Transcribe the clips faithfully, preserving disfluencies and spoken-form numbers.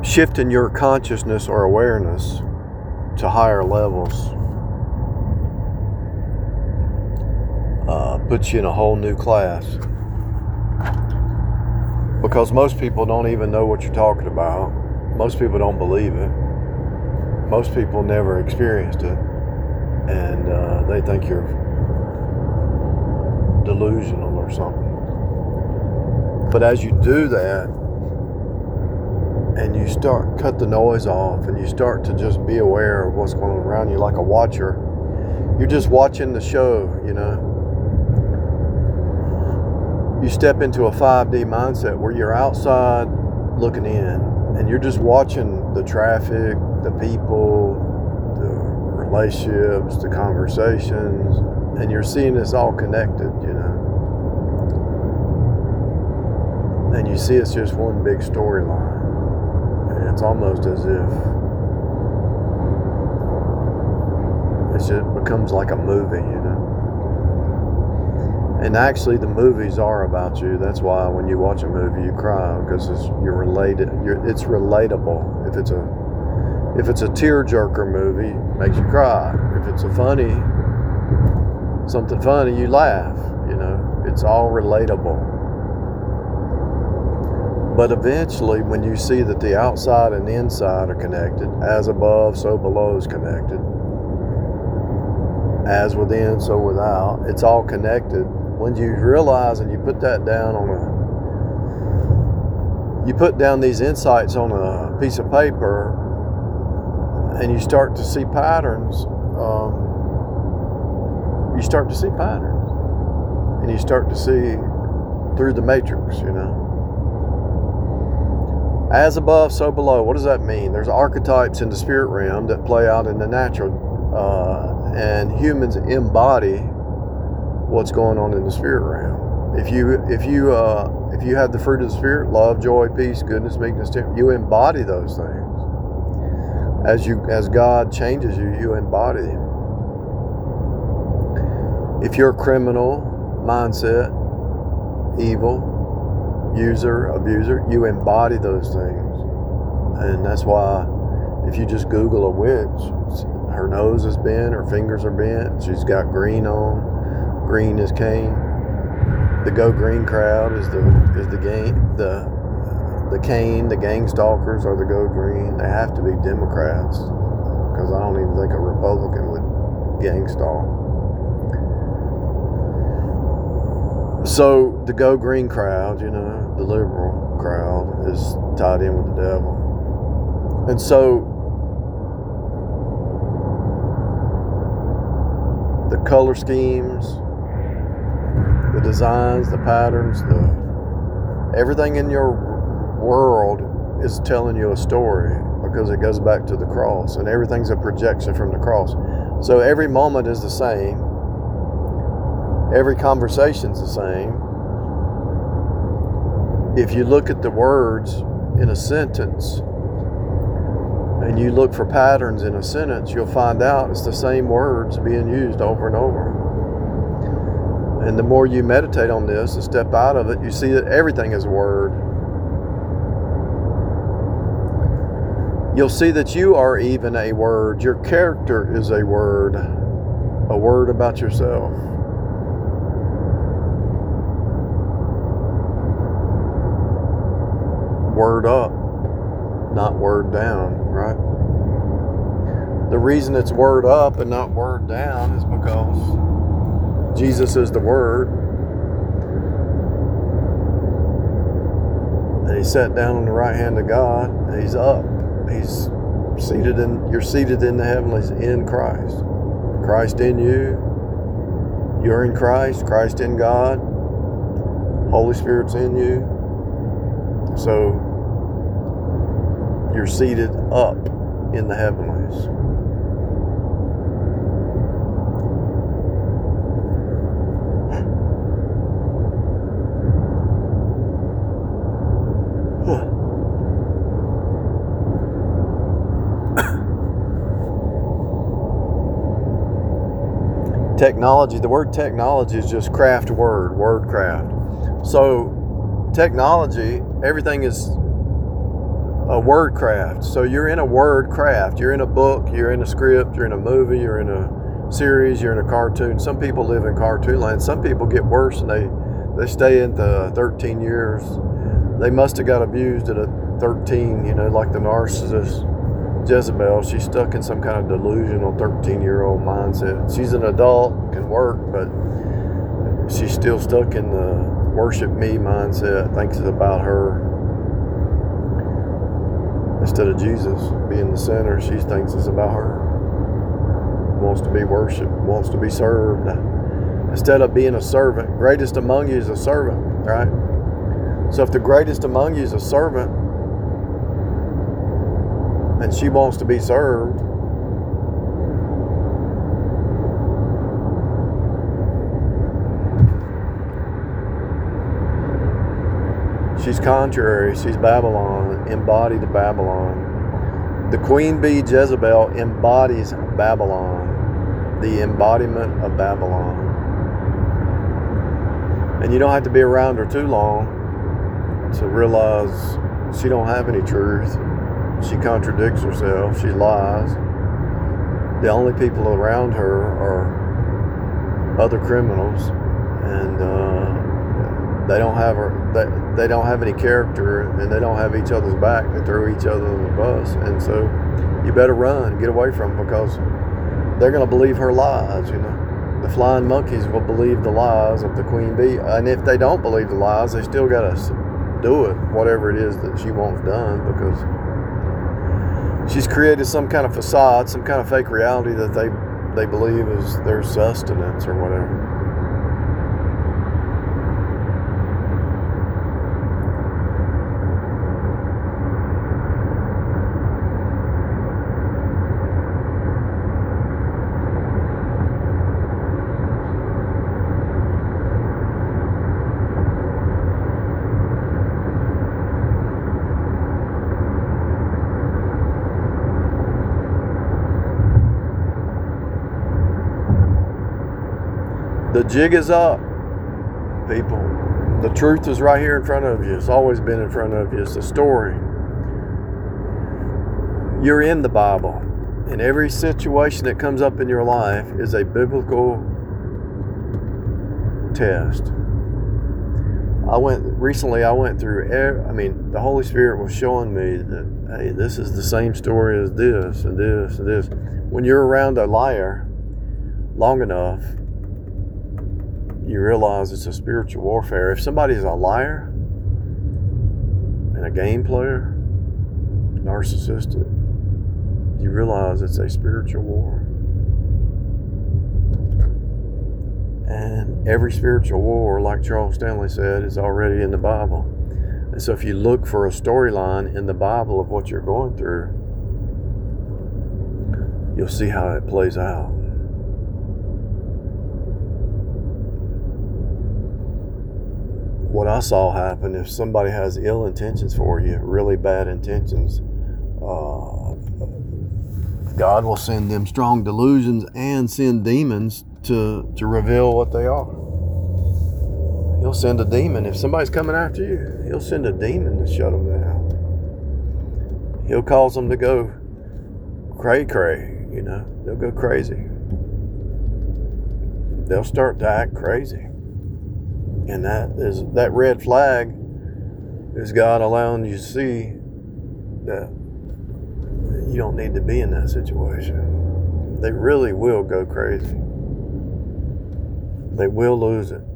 shifting your consciousness or awareness to higher levels uh, puts you in a whole new class. Because most people don't even know what you're talking about. Most people don't believe it. Most people never experienced it. And uh, they think you're delusional or something. But as you do that, and you start, cut the noise off, and you start to just be aware of what's going on around you like a watcher, you're just watching the show, you know. You step into a five D mindset where you're outside looking in, and you're just watching the traffic, the people, the relationships, the conversations, and you're seeing this all connected, you know. And you see it's just one big storyline. And it's almost as if it just becomes like a movie, you know. And actually, the movies are about you. That's why when you watch a movie, you cry, because it's you're related. You're, it's relatable. If it's a if it's a tearjerker movie, it makes you cry. If it's a funny something funny, you laugh. You know, it's all relatable. But eventually, when you see that the outside and the inside are connected, as above, so below is connected. As within, so without. It's all connected. When you realize and you put that down on a, you put down these insights on a piece of paper, and you start to see patterns, um, you start to see patterns, and you start to see through the matrix, you know. As above, so below. What does that mean? There's archetypes in the spirit realm that play out in the natural, uh, and humans embody what's going on in the spirit realm. If you if you uh, if you have the fruit of the spirit, love, joy, peace, goodness, meekness, temperance, you embody those things. As you as God changes you, you embody them. If you're a criminal mindset, evil, user, abuser, you embody those things. And that's why if you just Google a witch, her nose is bent, her fingers are bent, she's got green on. Green is Cain. The Go Green crowd is the is the gang the the Cain, the gang stalkers are the Go Green. They have to be Democrats, because I don't even think a Republican would gang stalk. So the Go Green crowd, you know, the liberal crowd, is tied in with the devil. And so the color schemes, the designs, the patterns, the everything in your world is telling you a story, because it goes back to the cross, and everything's a projection from the cross. So every moment is the same. Every conversation's the same. If you look at the words in a sentence and you look for patterns in a sentence, you'll find out it's the same words being used over and over. And the more you meditate on this and step out of it, you see that everything is a word. You'll see that you are even a word. Your character is a word. A word about yourself. Word up, not word down, right? The reason it's word up and not word down is because Jesus is the Word, and He sat down on the right hand of God, and He's up. He's seated in, you're seated in the heavenlies in Christ. Christ in you, you're in Christ, Christ in God, Holy Spirit's in you. So you're seated up in the heavenlies. Technology, the word technology is just craft word, word craft. So technology, everything is a word craft. So you're in a word craft. You're in a book, you're in a script, you're in a movie, you're in a series, you're in a cartoon. Some people live in cartoon land. Some people get worse and they, they stay in the thirteen years. They must have got abused at a thirteen, you know, like the narcissist Jezebel. She's stuck in some kind of delusional thirteen-year-old mindset. She's an adult, can work, but she's still stuck in the worship me mindset, thinks it's about her. Instead of Jesus being the center, she thinks it's about her. Wants to be worshipped, wants to be served. Instead of being a servant, greatest among you is a servant, right? So if the greatest among you is a servant, and she wants to be served, she's contrary. She's Babylon, embodied Babylon. The queen bee Jezebel embodies Babylon, the embodiment of Babylon. And you don't have to be around her too long to realize she don't have any truth. She contradicts herself. She lies. The only people around her are other criminals, and uh, they don't have her. They, they don't have any character, and they don't have each other's back. They throw each other on the bus, and so you better run, get away from them, because they're going to believe her lies. You know, the flying monkeys will believe the lies of the queen bee, and if they don't believe the lies, they still got to do it, whatever it is that she wants done, because she's created some kind of facade, some kind of fake reality that they they believe is their sustenance or whatever. The jig is up, people. The truth is right here in front of you. It's always been in front of you. It's a story. You're in the Bible. And every situation that comes up in your life is a biblical test. I went, recently I went through, I mean, the Holy Spirit was showing me that, hey, this is the same story as this and this and this. When you're around a liar long enough, you realize it's a spiritual warfare. If somebody's a liar and a game player, narcissistic, you realize it's a spiritual war. And every spiritual war, like Charles Stanley said, is already in the Bible. And so if you look for a storyline in the Bible of what you're going through, you'll see how it plays out. What I saw happen, if somebody has ill intentions for you, really bad intentions, uh, God will send them strong delusions and send demons to, to reveal what they are. He'll send a demon. If somebody's coming after you, he'll send a demon to shut them down. He'll cause them to go cray-cray, you know. They'll go crazy. They'll start to act crazy. And that is that red flag is God allowing you to see that you don't need to be in that situation. They really will go crazy. They will lose it.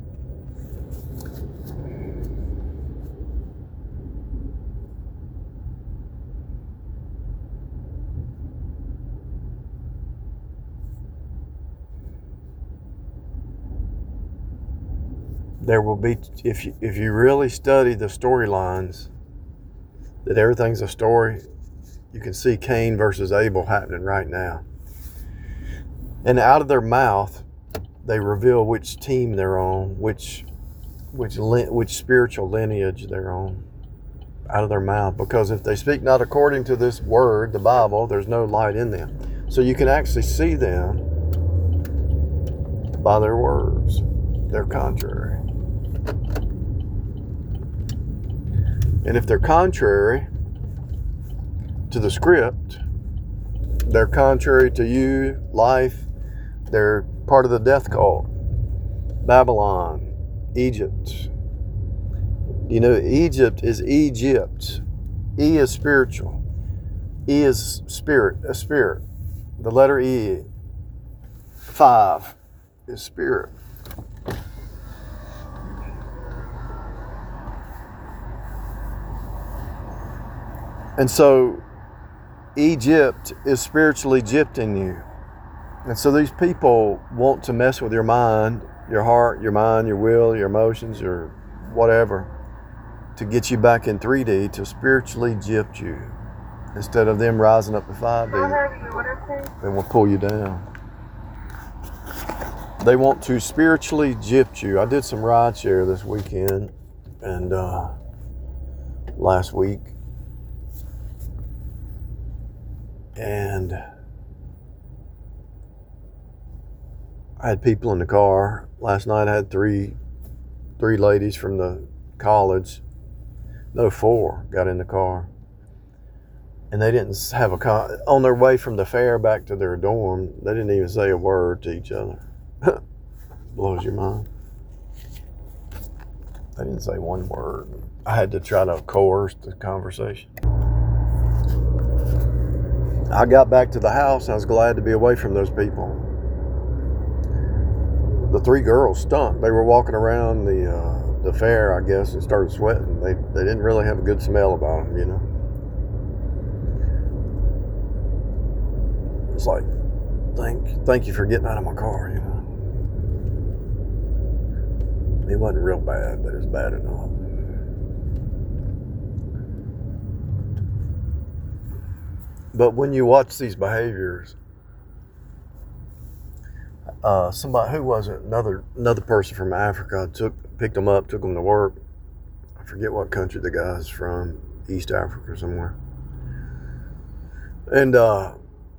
There will be, if you, if you really study the storylines, that everything's a story, you can see Cain versus Abel happening right now. And out of their mouth, they reveal which team they're on, which which which spiritual lineage they're on, out of their mouth. Because if they speak not according to this word, the Bible, there's no light in them. So you can actually see them by their words. They're contrary. And if they're contrary, to the script. They're contrary to you, life. They're part of the death cult. Babylon, Egypt. You know, Egypt is Egypt. E is spiritual. E is spirit, a spirit. The letter E, five, is spirit. And so Egypt is spiritually Egypting you. And so these people want to mess with your mind, your heart, your mind, your will, your emotions, your whatever, to get you back in three D, to spiritually Egypt you. Instead of them rising up to five D, they will pull you down. They want to spiritually Egypt you. I did some ride share this weekend and uh, last week. And I had people in the car. Last night I had three three ladies from the college. No, four got in the car. And they didn't have a con- on their way from the fair back to their dorm, they didn't even say a word to each other. Blows your mind. They didn't say one word. I had to try to coerce the conversation. I got back to the house and I was glad to be away from those people. The three girls stunk. They were walking around the uh, the fair, I guess, and started sweating. They they didn't really have a good smell about them, you know. It's like, thank thank you for getting out of my car, you know. It wasn't real bad, but it was bad enough. But when you watch these behaviors, uh, somebody, who was it? Another another person from Africa took picked them up, took them to work. I forget what country the guy's from, East Africa somewhere. And uh,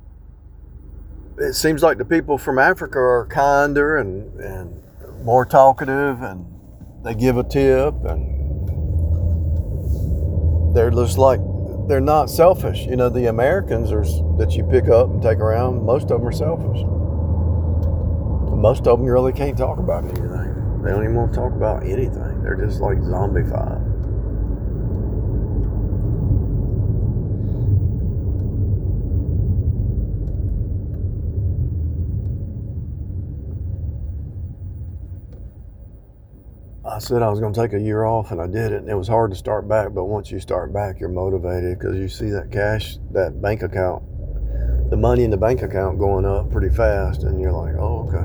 it seems like the people from Africa are kinder and, and more talkative, and they give a tip, and they're just like, they're not selfish. You know, the Americans are, that you pick up and take around, most of them are selfish. Most of them really can't talk about anything. They don't even want to talk about anything. They're just like zombified. I said I was going to take a year off, and I did it. And it was hard to start back, but once you start back, you're motivated because you see that cash, that bank account, the money in the bank account going up pretty fast, and you're like, oh, okay.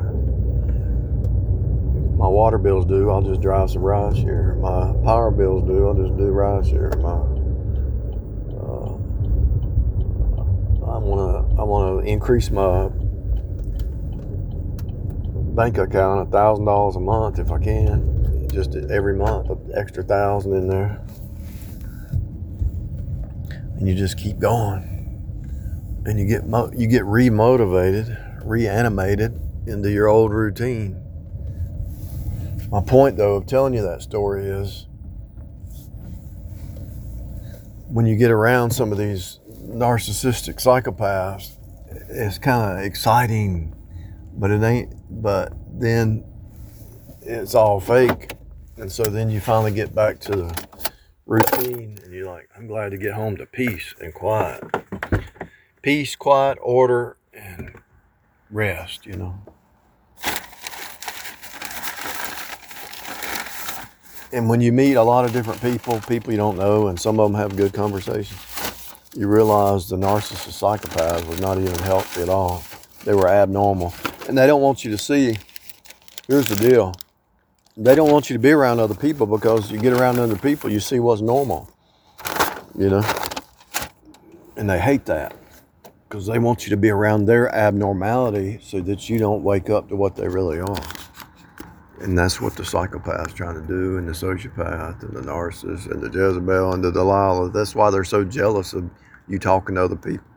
My water bill's due, I'll just drive some ride share. My power bill's due, I'll just do ride share. My, uh, I want to, I want to increase my bank account a thousand dollars a month if I can. Just every month, an extra thousand in there, and you just keep going, and you get mo- you get remotivated, reanimated into your old routine. My point, though, of telling you that story is, when you get around some of these narcissistic psychopaths, it's kind of exciting, but it ain't. But then it's all fake. And so then you finally get back to the routine, and you're like, I'm glad to get home to peace and quiet. Peace, quiet, order, and rest, you know. And when you meet a lot of different people, people you don't know, and some of them have good conversations, you realize the narcissist psychopaths were not even healthy at all. They were abnormal. And they don't want you to see, here's the deal. They don't want you to be around other people, because you get around other people, you see what's normal, you know? And they hate that because they want you to be around their abnormality so that you don't wake up to what they really are. And that's what the psychopath's trying to do, and the sociopath, and the narcissist, and the Jezebel, and the Delilah. That's why they're so jealous of you talking to other people.